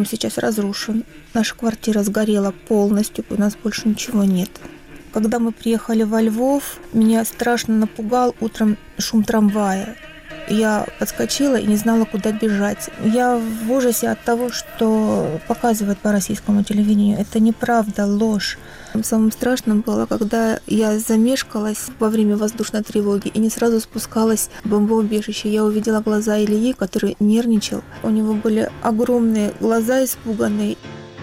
дом сейчас разрушен. Наша квартира сгорела полностью, у нас больше ничего нет. Когда мы приехали во Львов, меня страшно напугал утром шум трамвая. Я подскочила и не знала, куда бежать. Я в ужасе от того, что показывают по российскому телевидению. Это неправда, ложь. Самым страшным было, когда я замешкалась во время воздушной тревоги и не сразу спускалась в бомбоубежище. Я увидела глаза Ильи, который нервничал. У него были огромные глаза испуганные.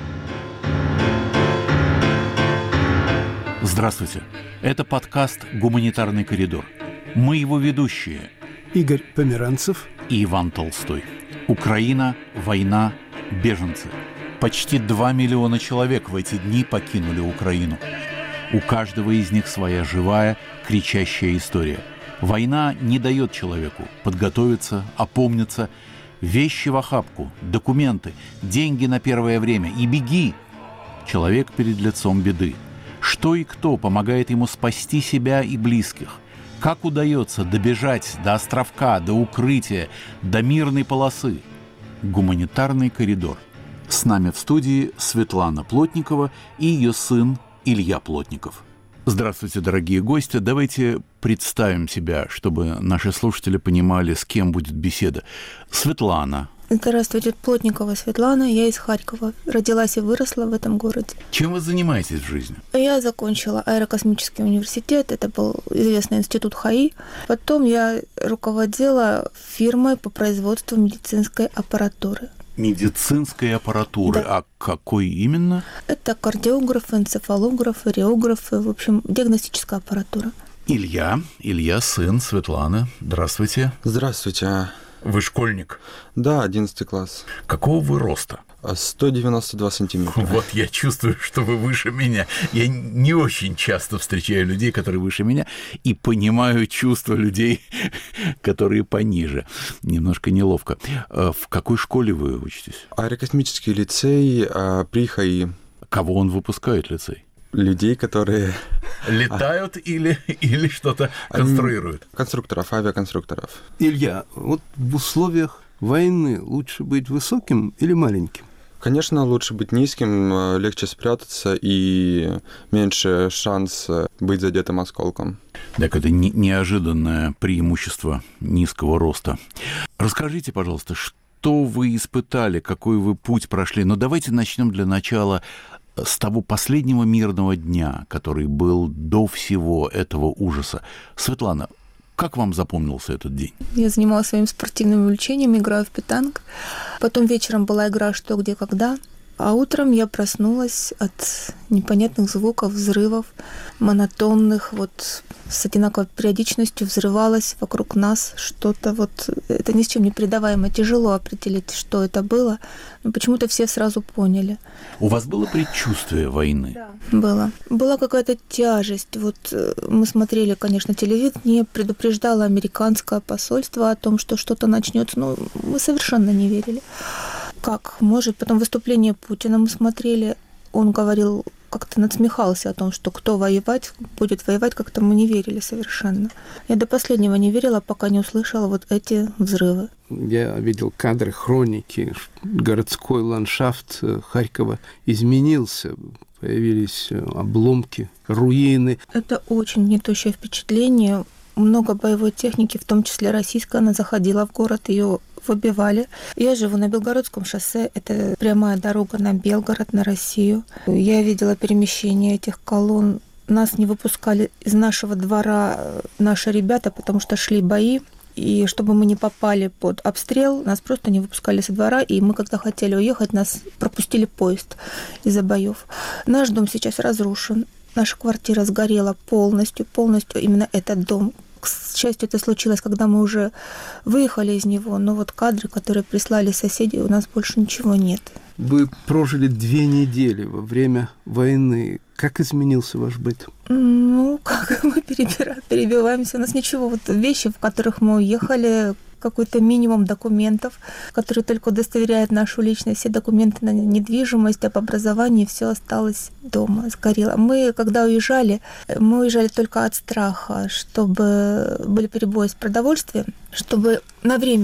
Здравствуйте. Это подкаст «Гуманитарный коридор». Мы его ведущие Игорь Померанцев и Иван Толстой. Украина, война, беженцы. Почти 2 миллиона человек в эти дни покинули Украину. У каждого из них своя живая, кричащая история. Война не дает человеку подготовиться, опомниться. Вещи в охапку, документы, деньги на первое время и беги. Человек перед лицом беды. Что и кто помогает ему спасти себя и близких? Как удается добежать до островка, до укрытия, до мирной полосы? Гуманитарный коридор. С нами в студии Светлана Плотникова и ее сын Илья Плотников. Здравствуйте, дорогие гости. Давайте представим себя, чтобы наши слушатели понимали, с кем будет беседа. Светлана. Здравствуйте, Плотникова Светлана, я из Харькова. Родилась и выросла в этом городе. Чем вы занимаетесь в жизни? Я закончила аэрокосмический университет, это был известный институт ХАИ. Потом я руководила фирмой по производству медицинской аппаратуры. Медицинской аппаратуры. Да. А какой именно? Это кардиографы, энцефалографы, реографы, в общем, диагностическая аппаратура. Илья, сын Светланы. Здравствуйте. Здравствуйте. Вы школьник? Да, 11 класс. Какого вы роста? 192 сантиметра. Вот я чувствую, что вы выше меня. Я не очень часто встречаю людей, которые выше меня, и понимаю чувства людей, которые пониже. Немножко неловко. В какой школе вы учитесь? Аэрокосмический лицей при ХАИ. Кого он выпускает, лицей? Людей, которые... Летают или что-то конструируют? Конструкторов, авиаконструкторов. Илья, вот в условиях войны лучше быть высоким или маленьким? Конечно, лучше быть низким, легче спрятаться и меньше шанс быть задетым осколком. Так, это неожиданное преимущество низкого роста. Расскажите, пожалуйста, что вы испытали, какой вы путь прошли? Но давайте начнем для начала с того последнего мирного дня, который был до всего этого ужаса. Светлана, как вам запомнился этот день? Я занималась своим спортивным увлечением, играю в петанг. Потом вечером была игра «Что, где, когда». А утром я проснулась от непонятных звуков, взрывов, монотонных, вот с одинаковой периодичностью взрывалось вокруг нас что-то. Вот это ни с чем не передаваемо. Тяжело определить, что это было, но почему-то все сразу поняли. У вас было предчувствие войны? Да. Было. Была какая-то тяжесть. Вот мы смотрели, конечно, телевидение, предупреждало американское посольство о том, что что-то начнется, но мы совершенно не верили. Как может? Потом выступление Путина мы смотрели, он говорил, как-то надсмехался о том, что кто будет воевать, как-то мы не верили совершенно. Я до последнего не верила, пока не услышала вот эти взрывы. Я видел кадры, хроники, городской ландшафт Харькова изменился, появились обломки, руины. Это очень гнетущее впечатление. Много боевой техники, в том числе российской, она заходила в город, ее выбивали. Я живу на Белгородском шоссе, это прямая дорога на Белгород, на Россию. Я видела перемещение этих колонн. Нас не выпускали из нашего двора наши ребята, потому что шли бои. И чтобы мы не попали под обстрел, нас просто не выпускали со двора. И мы, когда хотели уехать, нас пропустили поезд из-за боев. Наш дом сейчас разрушен. Наша квартира сгорела полностью именно этот дом. К счастью, это случилось, когда мы уже выехали из него, но вот кадры, которые прислали соседи, у нас больше ничего нет. Вы прожили 2 недели во время войны. Как изменился ваш быт? Ну, как мы перебиваемся. У нас ничего. Вот вещи, в которых мы уехали, какой-то минимум документов, которые только удостоверяют нашу личность. Все документы на недвижимость, об образовании, все осталось дома, сгорело. Мы, когда уезжали, только от страха, чтобы были перебои с продовольствием, чтобы на время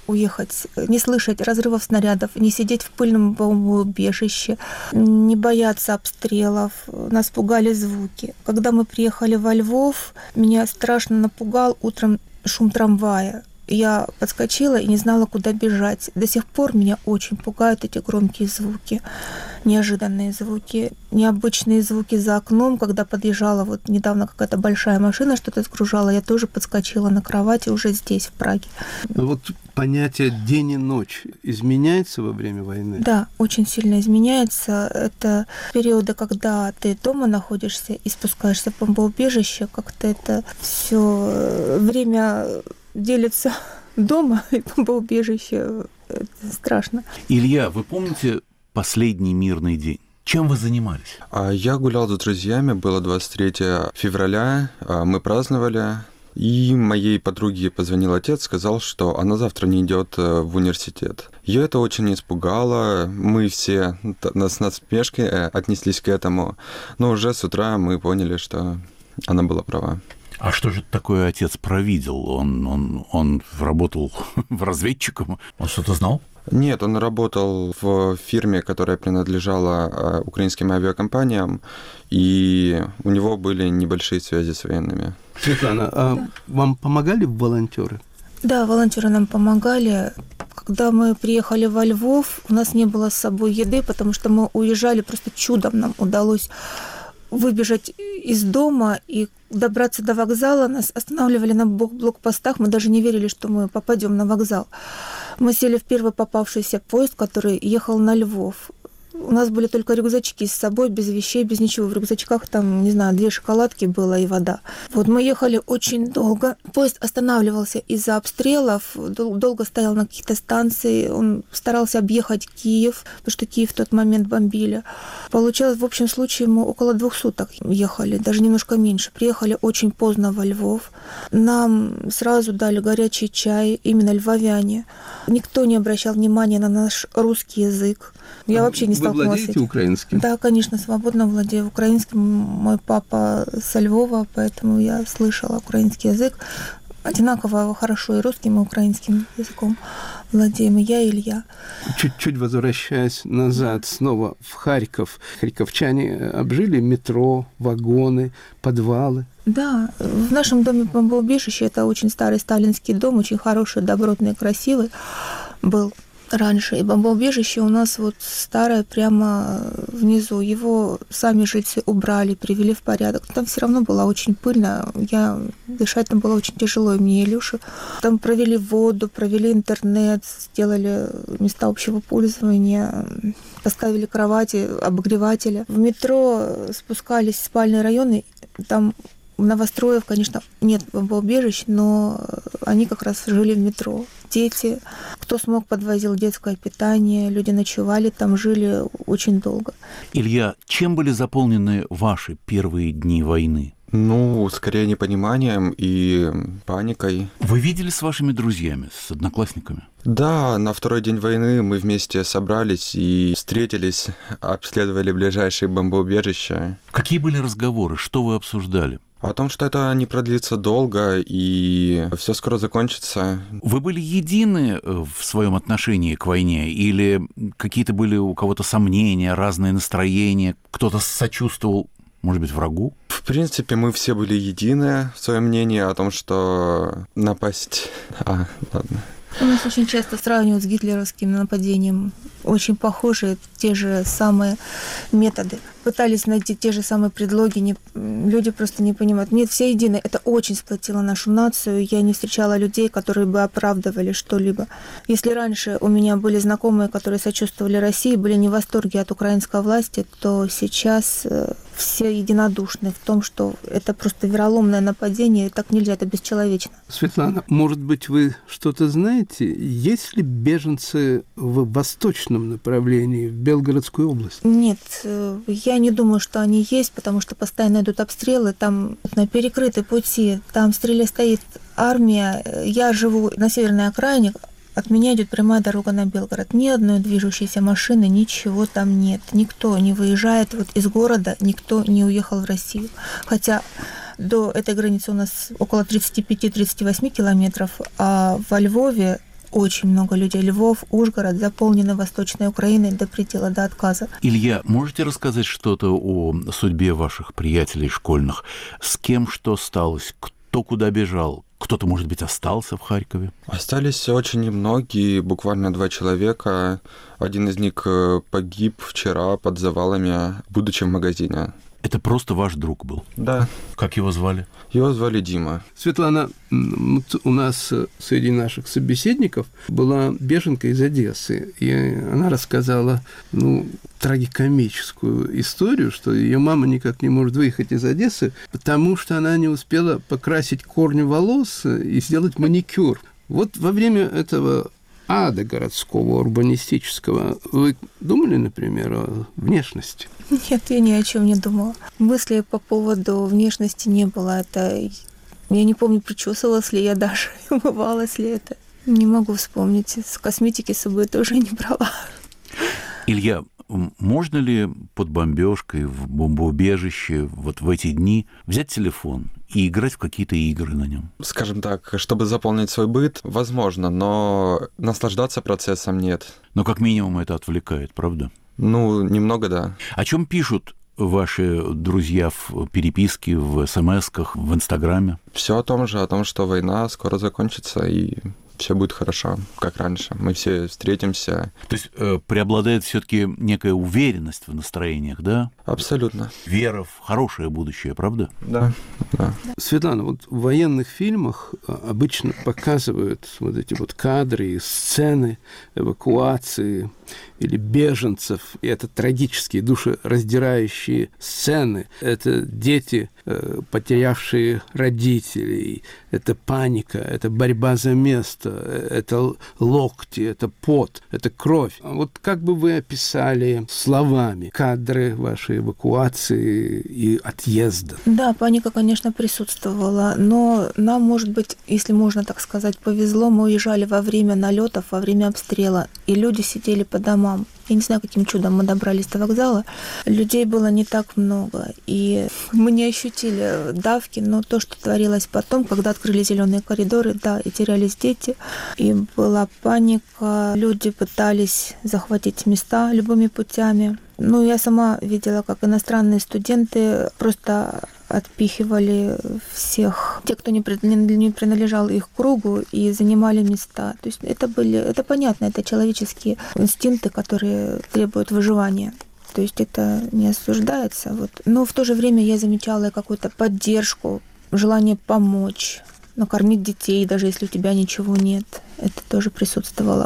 уехать, не слышать разрывов снарядов, не сидеть в пыльном бомбоубежище, не бояться обстрелов. Нас пугали звуки. Когда мы приехали во Львов, меня страшно напугал утром шум трамвая. Я подскочила и не знала, куда бежать. До сих пор меня очень пугают эти громкие звуки, неожиданные звуки, необычные звуки за окном. Когда подъезжала вот недавно какая-то большая машина, что-то сгружала, я тоже подскочила на кровати уже здесь, в Праге. Вот понятие день и ночь изменяется во время войны? Да, очень сильно изменяется. Это периоды, когда ты дома находишься и спускаешься в бомбоубежище, как-то это все время делится дома и бомбоубежище. Это страшно. Илья, вы помните последний мирный день? Чем вы занимались? Я гулял с друзьями, было 23 февраля, мы праздновали, и моей подруге позвонил отец, сказал, что она завтра не идет в университет. Ее это очень испугало, мы все с насмешкой отнеслись к этому, но уже с утра мы поняли, что она была права. А что же такое отец провидел? Он работал в разведчиком? Он что-то знал? Нет, он работал в фирме, которая принадлежала украинским авиакомпаниям, и у него были небольшие связи с военными. Светлана, а вам помогали волонтеры? Да, волонтеры нам помогали. Когда мы приехали во Львов, у нас не было с собой еды, потому что мы уезжали, просто чудом нам удалось выбежать из дома и добраться до вокзала. Нас останавливали на блокпостах, мы даже не верили, что мы попадем на вокзал. Мы сели в первый попавшийся поезд, который ехал на Львов. У нас были только рюкзачки с собой, без вещей, без ничего. В рюкзачках там, не знаю, 2 шоколадки было и вода. Вот мы ехали очень долго. Поезд останавливался из-за обстрелов, долго стоял на каких-то станциях. Он старался объехать Киев, потому что Киев в тот момент бомбили. Получалось, в общем случае, мы около 2 суток ехали, даже немножко меньше. Приехали очень поздно во Львов. Нам сразу дали горячий чай, именно львовяне. Никто не обращал внимания на наш русский язык. Я вообще не столкнулась с этим. Вы владеете украинским? Да, конечно, свободно владею украинским. Мой папа со Львова, поэтому я слышала украинский язык. Одинаково хорошо и русским, и украинским языком владеем и я, и Илья. Чуть-чуть возвращаясь назад снова в Харьков. Харьковчане обжили метро, вагоны, подвалы. Да, в нашем доме бомбоубежище, это очень старый сталинский дом, очень хороший, добротный, красивый был раньше. И бомбоубежище у нас вот старое прямо внизу. Его сами жильцы убрали, привели в порядок. Там все равно было очень пыльно. Дышать там было очень тяжело, и мне, и Илюше. Там провели воду, провели интернет, сделали места общего пользования, поставили кровати, обогреватели. В метро спускались в спальные районы. Там новостроев, конечно, нет бомбоубежищ, но они как раз жили в метро. Дети, кто смог, подвозил детское питание, люди ночевали там, жили очень долго. Илья, чем были заполнены ваши первые дни войны? Скорее непониманием и паникой. Вы видели с вашими друзьями, с одноклассниками? Да, на второй день войны мы вместе собрались и встретились, обследовали ближайшие бомбоубежища. Какие были разговоры, что вы обсуждали? О том, что это не продлится долго и все скоро закончится. Вы были едины в своем отношении к войне или какие-то были у кого-то сомнения, разные настроения, кто-то сочувствовал, может быть, врагу? В принципе, мы все были едины в своем мнении о том, что напасть... ладно. У нас очень часто сравнивают с гитлеровским нападением. Очень похожие, те же самые методы. Пытались найти те же самые предлоги, люди просто не понимают. Нет, все едины. Это очень сплотило нашу нацию. Я не встречала людей, которые бы оправдывали что-либо. Если раньше у меня были знакомые, которые сочувствовали России, были не в восторге от украинской власти, то сейчас все единодушны в том, что это просто вероломное нападение, и так нельзя, это бесчеловечно. Светлана, может быть, вы что-то знаете? Есть ли беженцы в восточном направлении, в Белгородскую область? Нет, я не думаю, что они есть, потому что постоянно идут обстрелы, там перекрыты пути, там стоит армия. Я живу на северной окраине, от меня идет прямая дорога на Белгород. Ни одной движущейся машины, ничего там нет. Никто не выезжает из города, никто не уехал в Россию. Хотя до этой границы у нас около 35-38 километров, а во Львове очень много людей. Львов, Ужгород заполнены Восточной Украиной до предела, до отказа. Илья, можете рассказать что-то о судьбе ваших приятелей школьных? С кем что сталось? Кто куда бежал? Кто-то, может быть, остался в Харькове? Остались очень немногие, буквально 2 человека. Один из них погиб вчера под завалами, будучи в магазине. Это просто ваш друг был? Да. Как его звали? Его звали Дима. Светлана, у нас среди наших собеседников была беженка из Одессы, и она рассказала, трагикомическую историю, что ее мама никак не может выехать из Одессы, потому что она не успела покрасить корни волос и сделать маникюр. Вот во время этого ада городского, урбанистического, вы думали, например, о внешности? Нет, я ни о чем не думала. Мыслей по поводу внешности не было. Я не помню, причесывалась ли я даже, умывалась ли это. Не могу вспомнить. С косметики с собой тоже не брала. Илья, можно ли под бомбежкой в бомбоубежище вот в эти дни взять телефон и играть в какие-то игры на нем? Скажем так, чтобы заполнить свой быт, возможно, но наслаждаться процессом нет. Но как минимум это отвлекает, правда? Немного, да. О чем пишут ваши друзья в переписке, в смс-ках, в Инстаграме? Все о том, что война скоро закончится, и все будет хорошо, как раньше. Мы все встретимся. То есть преобладает все-таки некая уверенность в настроениях, да? Абсолютно. Вера в хорошее будущее, правда? Да. Светлана, вот в военных фильмах обычно показывают вот эти вот кадры и сцены эвакуации или беженцев. И это трагические, душераздирающие сцены. Это дети, потерявшие родителей. Это паника, это борьба за место, это локти, это пот, это кровь. Вот как бы вы описали словами кадры вашей эвакуации и отъезда? Да, паника, конечно, присутствовала, но нам, может быть, если можно так сказать, повезло. Мы уезжали во время налетов, во время обстрела, и люди сидели по домам. Я не знаю, каким чудом мы добрались до вокзала. Людей было не так много, и мы не ощутили давки, но то, что творилось потом, когда открыли зеленые коридоры, да, и терялись дети, и была паника, люди пытались захватить места любыми путями. Я сама видела, как иностранные студенты просто отпихивали всех, те, кто не принадлежал их кругу, и занимали места. То есть это понятно, это человеческие инстинкты, которые требуют выживания. То есть это не осуждается. Но в то же время я замечала какую-то поддержку, желание помочь, накормить детей, даже если у тебя ничего нет. Это тоже присутствовало.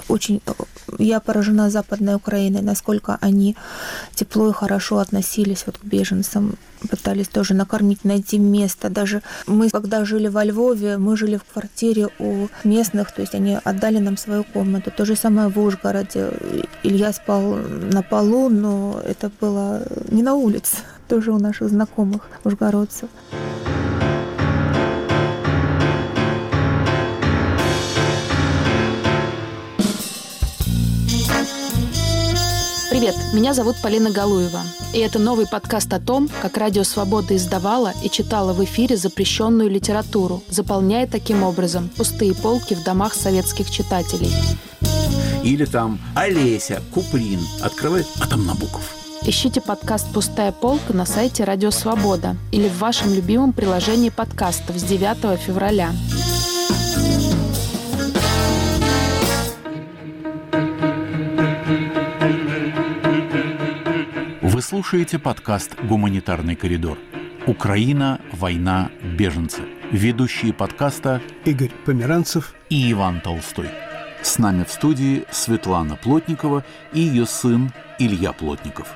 Я поражена Западной Украиной, насколько они тепло и хорошо относились к беженцам, пытались тоже накормить, найти место. Даже мы, когда жили во Львове, мы жили в квартире у местных, то есть они отдали нам свою комнату. То же самое в Ужгороде. Илья спал на полу, но это было не на улице, тоже у наших знакомых ужгородцев. Привет, меня зовут Полина Галуева, и это новый подкаст о том, как Радио Свобода издавала и читала в эфире запрещенную литературу, заполняя таким образом пустые полки в домах советских читателей. Или там Олеся, Куприн открывает, а там Набоков. Ищите подкаст «Пустая полка» на сайте Радио Свобода или в вашем любимом приложении подкастов с 9 февраля. Вы слушаете подкаст «Гуманитарный коридор». Украина, война, беженцы. Ведущие подкаста Игорь Померанцев и Иван Толстой. С нами в студии Светлана Плотникова и ее сын Илья Плотников.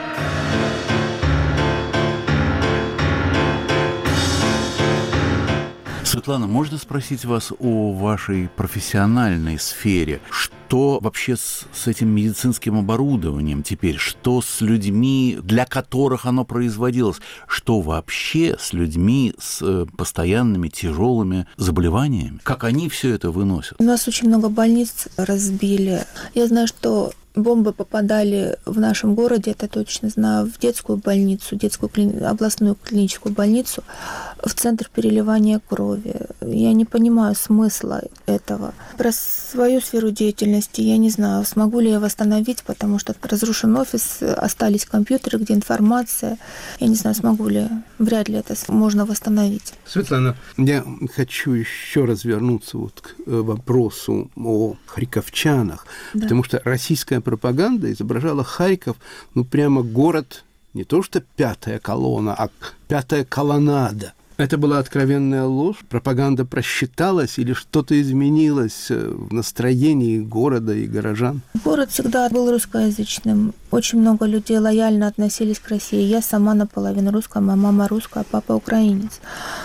Светлана, можно спросить вас о вашей профессиональной сфере? Что вообще с этим медицинским оборудованием теперь? Что с людьми, для которых оно производилось? Что вообще с людьми с постоянными тяжелыми заболеваниями? Как они все это выносят? У нас очень много больниц разбили. Я знаю, что бомбы попадали в нашем городе, это точно знаю, в детскую больницу, областную клиническую больницу, в центр переливания крови. Я не понимаю смысла этого. Про свою сферу деятельности я не знаю, смогу ли я восстановить, потому что разрушен офис, остались компьютеры, где информация. Я не знаю, смогу ли, вряд ли это можно восстановить. Светлана, я хочу еще раз вернуться вот к вопросу о харьковчанах, да. Потому что российская пропаганда изображала Харьков, прямо город, не то что пятая колонна, а пятая колоннада. Это была откровенная ложь? Пропаганда просчиталась или что-то изменилось в настроении города и горожан? Город всегда был русскоязычным. Очень много людей лояльно относились к России. Я сама наполовину русская, моя мама русская, а папа украинец.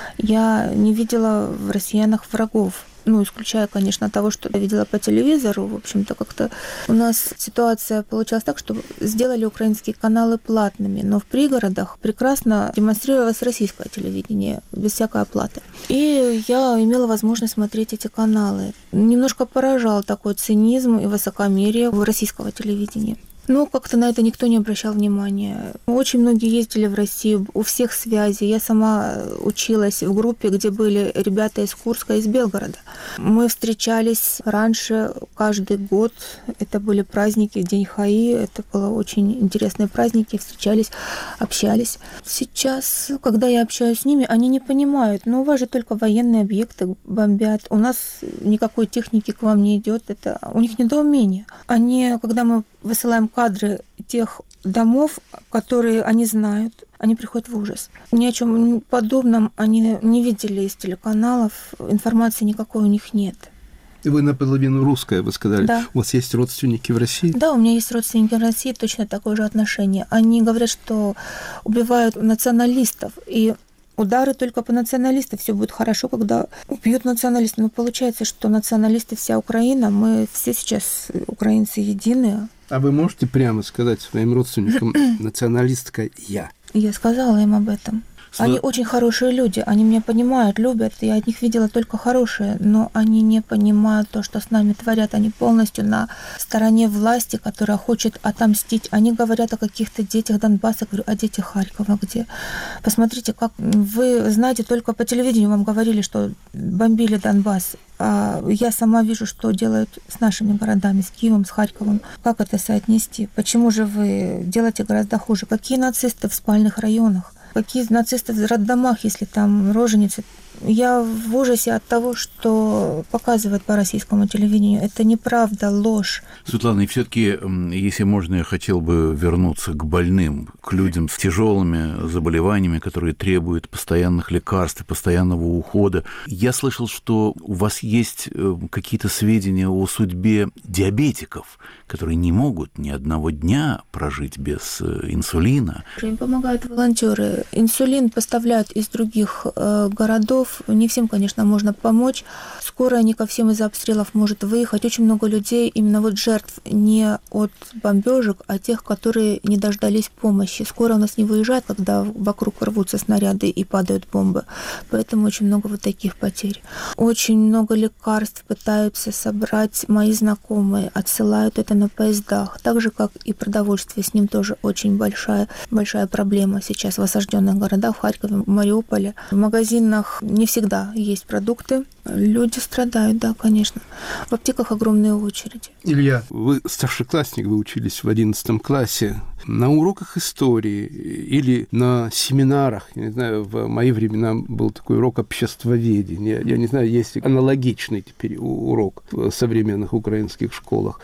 Я не видела в россиянах врагов. Исключая, конечно, того, что я видела по телевизору. В общем-то, как-то у нас ситуация получалась так, что сделали украинские каналы платными, но в пригородах прекрасно демонстрировалось российское телевидение без всякой оплаты. И я имела возможность смотреть эти каналы. Немножко поражал такой цинизм и высокомерие российского телевидения. Как-то на это никто не обращал внимания. Очень многие ездили в Россию, у всех связи. Я сама училась в группе, где были ребята из Курска, из Белгорода. Мы встречались раньше каждый год. Это были праздники, День ХАИ. Это были очень интересные праздники. Встречались, общались. Сейчас, когда я общаюсь с ними, они не понимают. У вас же только военные объекты бомбят. У нас никакой техники к вам не идет. Это у них недоумение. Когда мы высылаем кадры тех домов, которые они знают, они приходят в ужас. Ни о чем подобном они не видели из телеканалов, информации никакой у них нет. И вы наполовину русская, вы сказали. Да. У вас есть родственники в России? Да, у меня есть родственники в России, точно такое же отношение. Они говорят, что убивают националистов, и удары только по националистам. Все будет хорошо, когда убьют националистов. Но получается, что националисты вся Украина, мы все сейчас украинцы единые. А вы можете прямо сказать своим родственникам националистка я? Я сказала им об этом. Они очень хорошие люди, они меня понимают, любят. Я от них видела только хорошие, но они не понимают то, что с нами творят. Они полностью на стороне власти, которая хочет отомстить. Они говорят о каких-то детях Донбасса, говорю, о детях Харькова где. Посмотрите, как вы знаете, только по телевидению вам говорили, что бомбили Донбасс. А я сама вижу, что делают с нашими городами, с Киевом, с Харьковом. Как это соотнести? Почему же вы делаете гораздо хуже? Какие нацисты в спальных районах? Какие нацисты в роддомах, если там роженицы? Я в ужасе от того, что показывают по российскому телевидению. Это неправда, ложь. Светлана, и все-таки, если можно, я хотел бы вернуться к больным, к людям с тяжелыми заболеваниями, которые требуют постоянных лекарств, постоянного ухода. Я слышал, что у вас есть какие-то сведения о судьбе диабетиков, которые не могут ни одного дня прожить без инсулина. Им помогают волонтеры. Инсулин поставляют из других городов. Не всем, конечно, можно помочь. Скорая не ко всем из-за обстрелов может выехать. Очень много людей, именно жертв не от бомбежек, а тех, которые не дождались помощи. Скорая у нас не выезжает, когда вокруг рвутся снаряды и падают бомбы. Поэтому очень много таких потерь. Очень много лекарств пытаются собрать мои знакомые, отсылают это на поездах. Так же, как и продовольствие, с ним тоже очень большая проблема сейчас в осажденных городах, в Харькове, в Мариуполе. В магазинах не всегда есть продукты. Люди страдают, да, конечно. В аптеках огромные очереди. Илья, вы старшеклассник, вы учились в 11 классе. На уроках истории или на семинарах, я не знаю, в мои времена был такой урок обществоведения. Я не знаю, есть ли аналогичный теперь урок в современных украинских школах.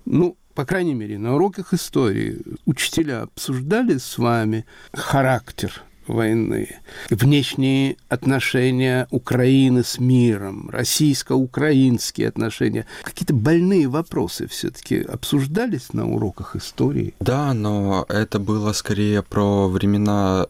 По крайней мере, на уроках истории учителя обсуждали с вами характер войны, внешние отношения Украины с миром, российско-украинские отношения. Какие-то больные вопросы все-таки обсуждались на уроках истории? Да, но это было скорее про времена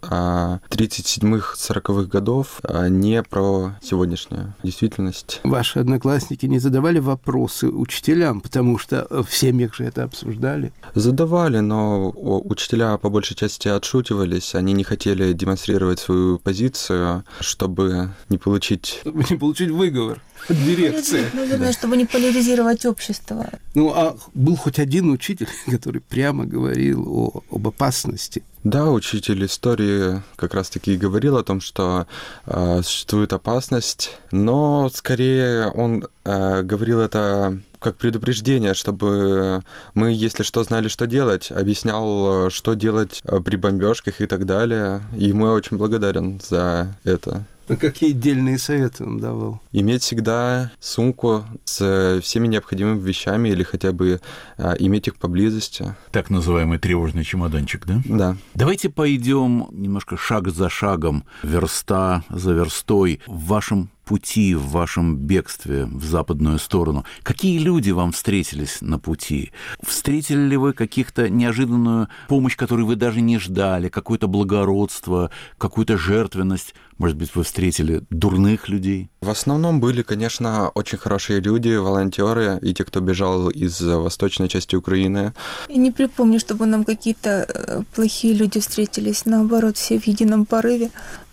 37-40-х годов, а не про сегодняшнюю действительность. Ваши одноклассники не задавали вопросы учителям, потому что в семьях же это обсуждали? Задавали, но учителя по большей части отшутивались, они не хотели демонстрировать свою позицию, чтобы не получить... Чтобы не получить выговор от дирекции. Наверное, чтобы не поляризировать общество. Ну, а был хоть один учитель, который прямо говорил об опасности? Да, учитель истории как раз-таки и говорил о том, что существует опасность, но скорее он говорил это как предупреждение, чтобы мы, если что, знали, что делать, объяснял, что делать при бомбежках и так далее. И ему я очень благодарен за это. А какие дельные советы он давал? Иметь всегда сумку с всеми необходимыми вещами или хотя бы иметь их поблизости. Так называемый тревожный чемоданчик, да? Да. Давайте пойдем немножко шаг за шагом, верста за верстой в вашем пути, в вашем бегстве в западную сторону. Какие люди вам встретились на пути? Встретили ли вы каких-то неожиданную помощь, которую вы даже не ждали, какое-то благородство, какую-то жертвенность? Может быть, вы встретили дурных людей? В основном были, конечно, очень хорошие люди, волонтеры и те, кто бежал из восточной части Украины. Я не припомню, чтобы нам какие-то плохие люди встретились. Наоборот, все в едином порыве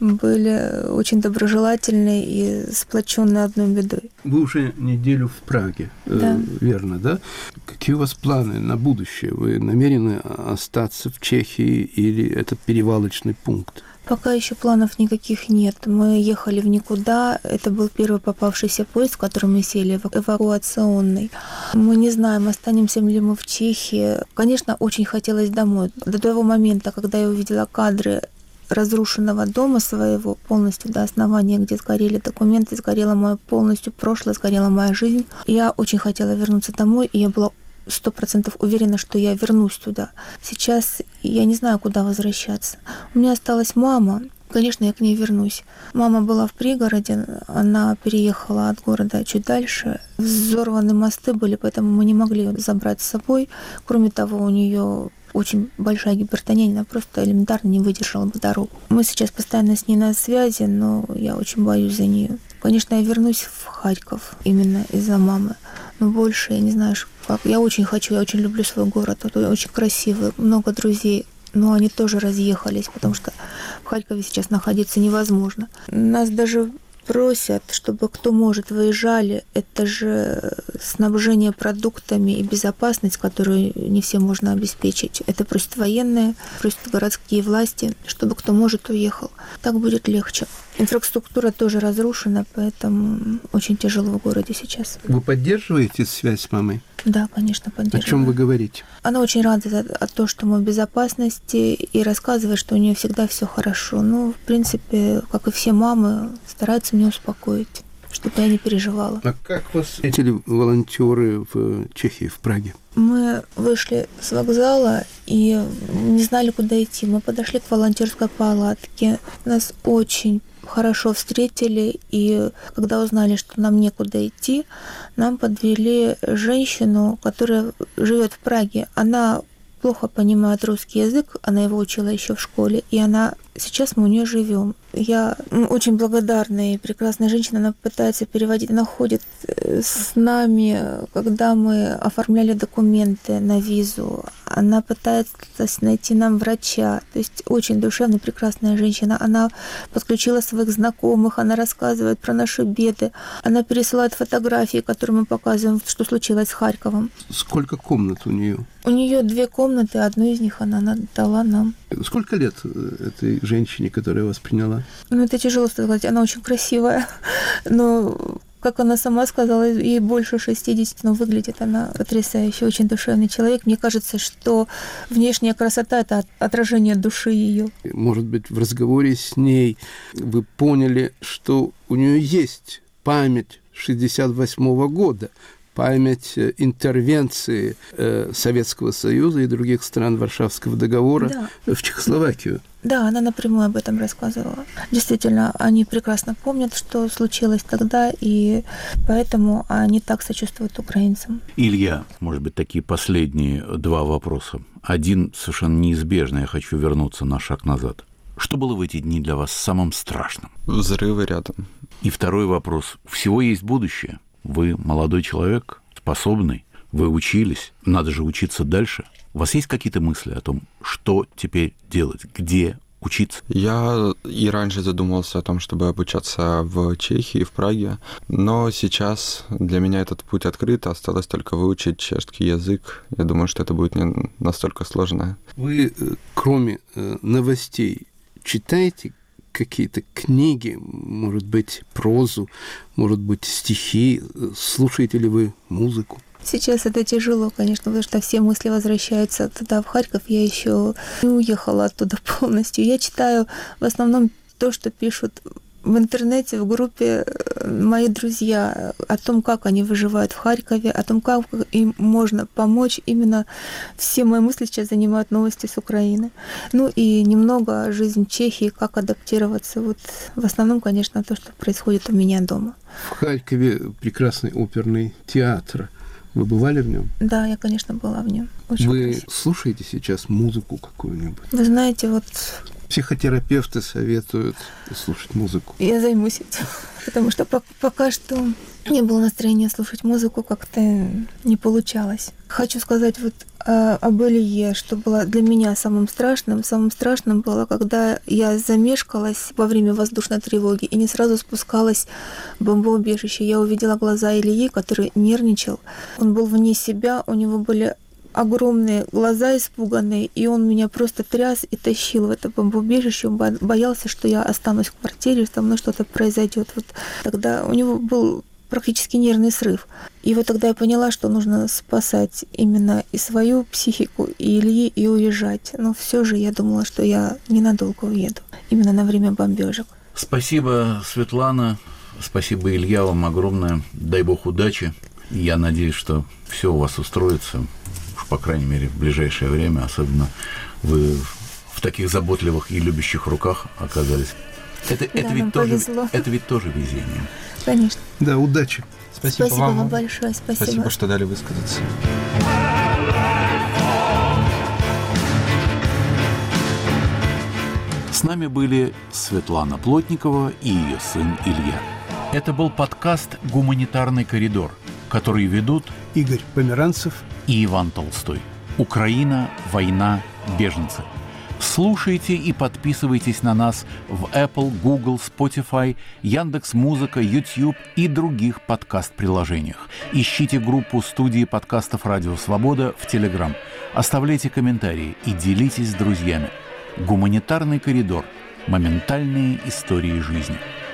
были очень доброжелательные и сплоченные одной бедой. Вы уже неделю в Праге, да. Верно, да? Какие у вас планы на будущее? Вы намерены остаться в Чехии или это перевалочный пункт? Пока еще планов никаких нет. Мы ехали в никуда. Это был первый попавшийся поезд, в который мы сели, эвакуационный. Мы не знаем, останемся ли мы в Чехии. Конечно, очень хотелось домой. До того момента, когда я увидела кадры разрушенного дома своего полностью до основания, где сгорели документы, сгорело мое полностью прошлое, сгорела моя жизнь. Я очень хотела вернуться домой, и я была 100% уверена, что я вернусь туда. Сейчас я не знаю, куда возвращаться. У меня осталась мама. Конечно, я к ней вернусь. Мама была в пригороде, она переехала от города чуть дальше. Взорваны мосты были, поэтому мы не могли ее забрать с собой. Кроме того, у нее очень большая гипертония, она просто элементарно не выдержала бы дорогу. Мы сейчас постоянно с ней на связи, но я очень боюсь за нее. Конечно, я вернусь в Харьков именно из-за мамы. Но больше я не знаю, как. Я очень хочу, я очень люблю свой город. Тут очень красивый, много друзей. Но они тоже разъехались, потому что в Харькове сейчас находиться невозможно. Нас даже просят, чтобы кто может, выезжали. Это же снабжение продуктами и безопасность, которую не всем можно обеспечить. Это просят военные, просят городские власти, чтобы кто может, уехал. Так будет легче. Инфраструктура тоже разрушена, поэтому очень тяжело в городе сейчас. Вы поддерживаете связь с мамой? Да, конечно, поддерживаю. О чем вы говорите? Она очень рада от того, что мы в безопасности, и рассказывает, что у нее всегда все хорошо. Ну, в принципе, как и все мамы, стараются меня успокоить, чтобы я не переживала. А как вас встретили волонтеры в Чехии, в Праге? Мы вышли с вокзала и не знали, куда идти. Мы подошли к волонтерской палатке. Нас очень хорошо встретили, и когда узнали, что нам некуда идти, нам подвели женщину, которая живет в Праге. Она плохо понимает русский язык, она его учила еще в школе, и сейчас мы у нее живем. Я очень благодарна и прекрасная женщина, она пытается переводить, она ходит с нами, когда мы оформляли документы на визу, она пытается найти нам врача, то есть очень душевная, прекрасная женщина, она подключила своих знакомых, она рассказывает про наши беды, она пересылает фотографии, которые мы показываем, что случилось с Харьковом. Сколько комнат у нее? У нее 2 комнаты, одну из них она дала нам. Сколько лет этой женщине, которая вас приняла? Ну, это тяжело сказать, она очень красивая, но, как она сама сказала, ей больше 60, но выглядит она потрясающе, очень душевный человек. Мне кажется, что внешняя красота – это отражение души ее. Может быть, в разговоре с ней вы поняли, что у нее есть память 1968 года, память интервенции Советского Союза и других стран Варшавского договора в Чехословакию. Да, она напрямую об этом рассказывала. Действительно, они прекрасно помнят, что случилось тогда, и поэтому они так сочувствуют украинцам. Илья, может быть, такие последние 2 вопроса. Один совершенно неизбежный, я хочу вернуться на шаг назад. Что было в эти дни для вас самым страшным? Взрывы рядом. И второй вопрос. У всего есть будущее. Вы молодой человек, способный, вы учились, надо же учиться дальше. У вас есть какие-то мысли о том, что теперь делать, где учиться? Я и раньше задумывался о том, чтобы обучаться в Чехии, в Праге, но сейчас для меня этот путь открыт, осталось только выучить чешский язык. Я думаю, что это будет не настолько сложно. Вы, кроме новостей, читаете какие-то книги, может быть, прозу, может быть, стихи? Слушаете ли вы музыку? Сейчас это тяжело, конечно, потому что все мысли возвращаются туда, в Харьков. Я еще не уехала оттуда полностью. Я читаю в основном то, что пишут в интернете, в группе мои друзья, о том, как они выживают в Харькове, о том, как им можно помочь. Именно все мои мысли сейчас занимают новости с Украины. Ну и немного жизнь Чехии, как адаптироваться. Вот в основном, конечно, то, что происходит у меня дома. В Харькове прекрасный оперный театр. Вы бывали в нем? Да, я, конечно, была в нем. Очень Вы красиво. Слушаете сейчас музыку какую-нибудь? Вы знаете, вот Психотерапевты советуют слушать музыку. я займусь этим, потому что пока что не было настроения слушать музыку, как-то не получалось. Хочу сказать вот об Илье, что было для меня самым страшным. Самым страшным было, когда я замешкалась во время воздушной тревоги и не сразу спускалась в бомбоубежище. Я увидела глаза Ильи, который нервничал. Он был вне себя, у него были огромные глаза испуганные, и он меня просто тряс и тащил в это бомбоубежище. Он боялся, что я останусь в квартире, со мной что-то произойдет. Вот тогда у него был практически нервный срыв. И вот тогда я поняла, что нужно спасать именно и свою психику, и Ильи, и уезжать. Но все же я думала, что я ненадолго уеду, именно на время бомбежек. Спасибо, Светлана. Спасибо, Илья, вам огромное. Дай бог удачи. Я надеюсь, что все у вас устроится, уж по крайней мере, в ближайшее время. Особенно вы в таких заботливых и любящих руках оказались. Это ведь тоже везение. Конечно. Да, удачи. Спасибо вам большое. Спасибо, что дали высказаться. С нами были Светлана Плотникова и ее сын Илья. Это был подкаст «Гуманитарный коридор», который ведут Игорь Померанцев и Иван Толстой. Украина, война, беженцы. Слушайте и подписывайтесь на нас в Apple, Google, Spotify, Яндекс.Музыка, YouTube и других подкаст-приложениях. Ищите группу студии подкастов «Радио Свобода» в Telegram. Оставляйте комментарии и делитесь с друзьями. Гуманитарный коридор. Моментальные истории жизни.